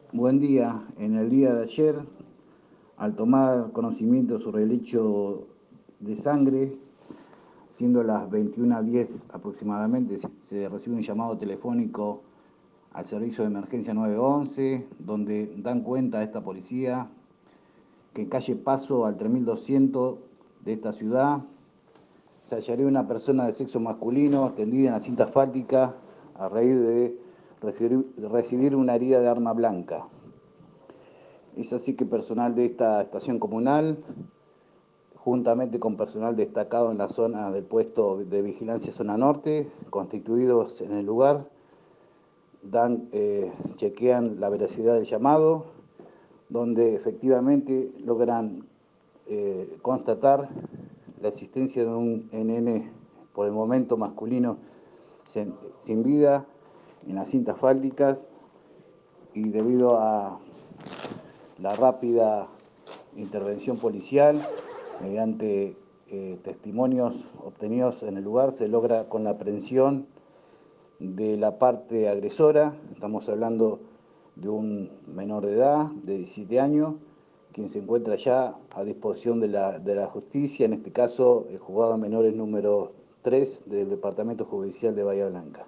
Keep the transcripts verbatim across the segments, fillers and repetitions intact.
Buen día. En el día de ayer, al tomar conocimiento sobre el hecho de sangre, siendo las veintiuna diez aproximadamente, se recibe un llamado telefónico al servicio de emergencia nueve once, donde dan cuenta a esta policía que en calle Paso al tres mil doscientos de esta ciudad se hallaría una persona de sexo masculino tendida en la cinta asfáltica a raíz de recibir, recibir una herida de arma blanca. Es así que personal de esta estación comunal, juntamente con personal destacado en la zona del puesto de vigilancia zona norte, constituidos en el lugar, dan, eh, chequean la veracidad del llamado, donde efectivamente logran eh, constatar la existencia de un N N, por el momento masculino, sin, sin vida, en las cintas fáldicas, y debido a la rápida intervención policial, mediante eh, testimonios obtenidos en el lugar, se logra con la aprehensión de la parte agresora. Estamos hablando de un menor de edad, de diecisiete años, quien se encuentra ya a disposición de la, de la justicia, en este caso el juzgado de menores número tres del Departamento Judicial de Bahía Blanca.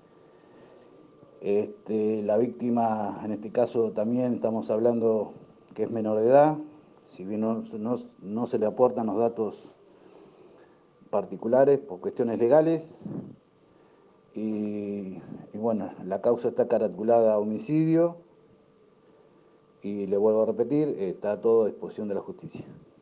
Este, la víctima, en este caso también estamos hablando que es menor de edad, si bien no, no, no se le aportan los datos particulares por cuestiones legales, y, y bueno, la causa está caraculada a homicidio, y le vuelvo a repetir, está a todo a disposición de la justicia.